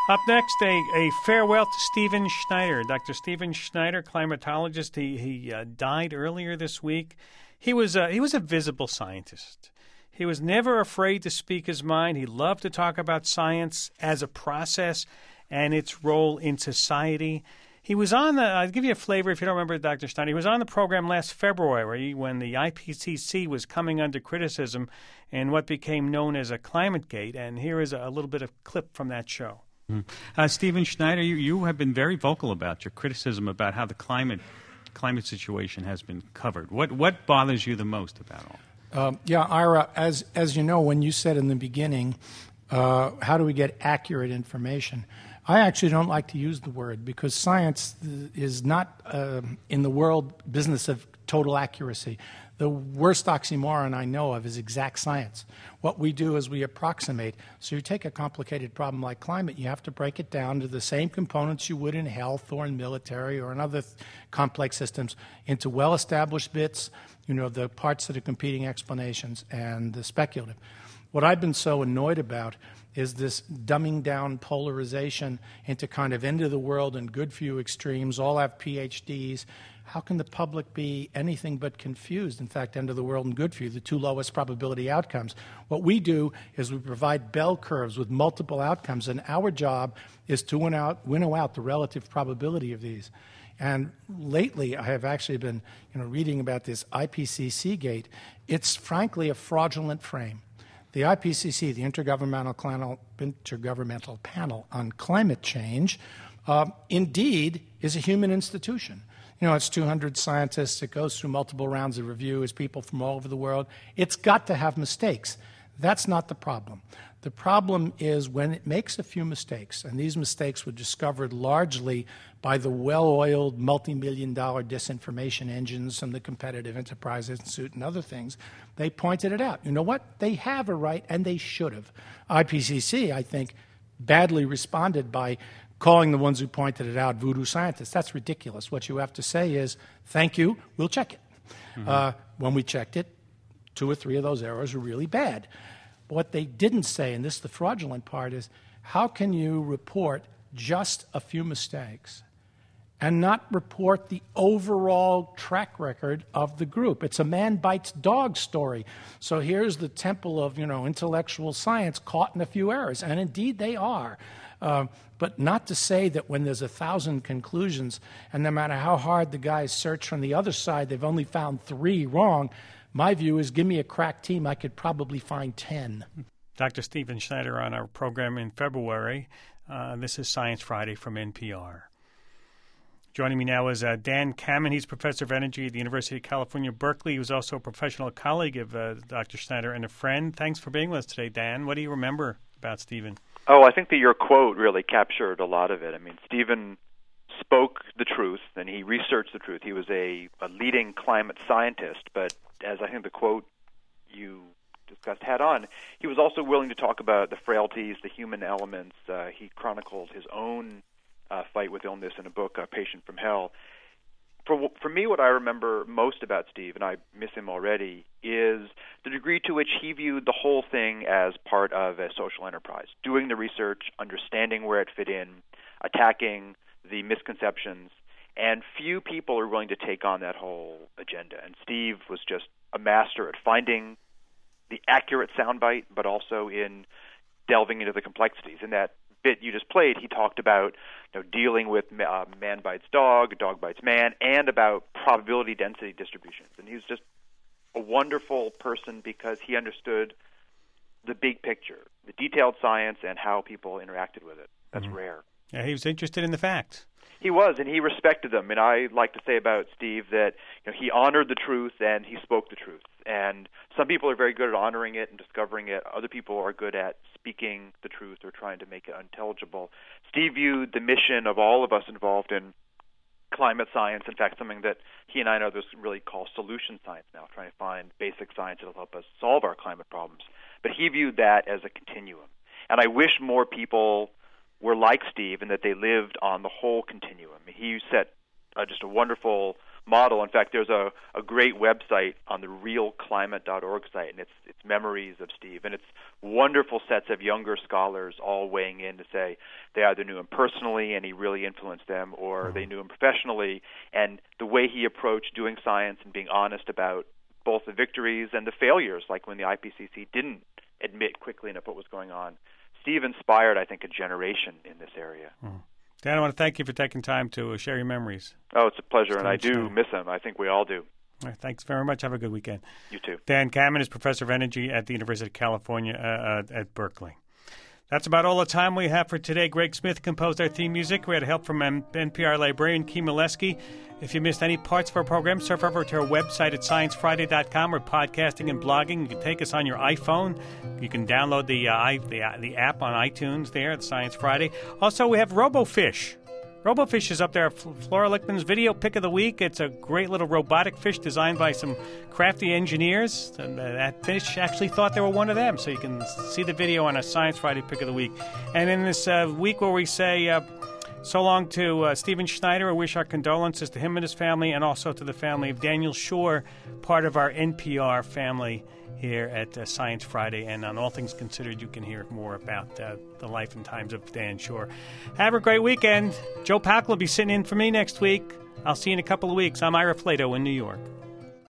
Up next, a farewell to Stephen Schneider. Dr. Stephen Schneider, climatologist. He died earlier this week. He was a visible scientist. He was never afraid to speak his mind. He loved to talk about science as a process and its role in society. He was on I'll give you a flavor if you don't remember Dr. Schneider. He was on the program last February when the IPCC was coming under criticism in what became known as a climate gate. And here is a little bit of clip from that show. Stephen Schneider, you have been very vocal about your criticism about how the climate situation has been covered. What bothers you the most about all? Ira, as you know, when you said in the beginning, how do we get accurate information? I actually don't like to use the word because science is not in the world business of total accuracy. The worst oxymoron I know of is exact science. What we do is we approximate. So you take a complicated problem like climate, you have to break it down to the same components you would in health or in military or in other complex systems into well-established bits, the parts that are competing explanations and the speculative. What I've been so annoyed about is this dumbing down polarization into kind of end of the world and good few extremes, all have PhDs. How can the public be anything but confused? In fact, end of the world and good few, the two lowest probability outcomes. What we do is we provide bell curves with multiple outcomes, and our job is to winnow out the relative probability of these. And lately, I have actually been reading about this IPCC gate. It's frankly a fraudulent frame. The IPCC, the Intergovernmental Panel on Climate Change, indeed is a human institution. It's 200 scientists. It goes through multiple rounds of review. It's people from all over the world. It's got to have mistakes. That's not the problem. The problem is when it makes a few mistakes, and these mistakes were discovered largely by the well-oiled multi-million-dollar disinformation engines from the Competitive Enterprise Institute and other things, they pointed it out. You know what? They have a right, and they should have. IPCC, I think, badly responded by calling the ones who pointed it out voodoo scientists. That's ridiculous. What you have to say is, thank you, we'll check it. Mm-hmm. When we checked it, 2 or 3 of those errors were really bad. But what they didn't say, and this is the fraudulent part, is how can you report just a few mistakes and not report the overall track record of the group? It's a man bites dog story. So here's the temple of intellectual science caught in a few errors, and indeed they are. But not to say that when there's 1,000 conclusions, and no matter how hard the guys search from the other side, they've only found 3 wrong. My view is give me a crack team, I could probably find 10. Dr. Stephen Schneider on our program in February. This is Science Friday from NPR. Joining me now is Dan Kammen. He's professor of energy at the University of California, Berkeley. He was also a professional colleague of Dr. Schneider and a friend. Thanks for being with us today, Dan. What do you remember about Stephen? Oh, I think that your quote really captured a lot of it. I mean, Stephen spoke the truth, and he researched the truth. He was a leading climate scientist, but as I think the quote you discussed had on, he was also willing to talk about the frailties, the human elements. He chronicled his own fight with illness in a book, Patient from Hell. For me, what I remember most about Steve, and I miss him already, is the degree to which he viewed the whole thing as part of a social enterprise, doing the research, understanding where it fit in, attacking the misconceptions, and few people are willing to take on that whole agenda. And Steve was just a master at finding the accurate soundbite, but also in delving into the complexities. In that bit you just played, he talked about dealing with man bites dog bites man, and about probability density distributions. And he was just a wonderful person because he understood the big picture, the detailed science, and how people interacted with it. That's rare. Yeah, he was interested in the facts. He was, and he respected them. And I like to say about Steve that he honored the truth and he spoke the truth. And some people are very good at honoring it and discovering it. Other people are good at speaking the truth or trying to make it intelligible. Steve viewed the mission of all of us involved in climate science, in fact, something that he and I and others really call solution science now, trying to find basic science that will help us solve our climate problems. But he viewed that as a continuum. And I wish more people were like Steve and that they lived on the whole continuum. He set just a wonderful model. In fact, there's a great website on the realclimate.org site, and it's memories of Steve, and it's wonderful sets of younger scholars all weighing in to say they either knew him personally and he really influenced them, or they knew him professionally, and the way he approached doing science and being honest about both the victories and the failures, like when the IPCC didn't admit quickly enough what was going on. Steve inspired, I think, a generation in this area. Dan, I want to thank you for taking time to share your memories. Oh, it's a pleasure, and I do miss him. I think we all do. All right, thanks very much. Have a good weekend. You too. Dan Kammen is professor of energy at the University of California at Berkeley. That's about all the time we have for today. Greg Smith composed our theme music. We had help from NPR librarian Kim Molesky. If you missed any parts of our program, surf over to our website at sciencefriday.com. We're podcasting and blogging. You can take us on your iPhone. You can download the app on iTunes there, the Science Friday. Also, we have RoboFish. RoboFish is up there. Flora Lichtman's video pick of the week. It's a great little robotic fish designed by some crafty engineers. And that fish actually thought they were one of them. So you can see the video on a Science Friday pick of the week. And in this week where we say so long to Stephen Schneider, we wish our condolences to him and his family, and also to the family of Daniel Shore, part of our NPR family here at Science Friday. And on All Things Considered, you can hear more about the life and times of Dan Shore. Have a great weekend. Joe Pack will be sitting in for me next week. I'll see you in a couple of weeks. I'm Ira Flato in New York.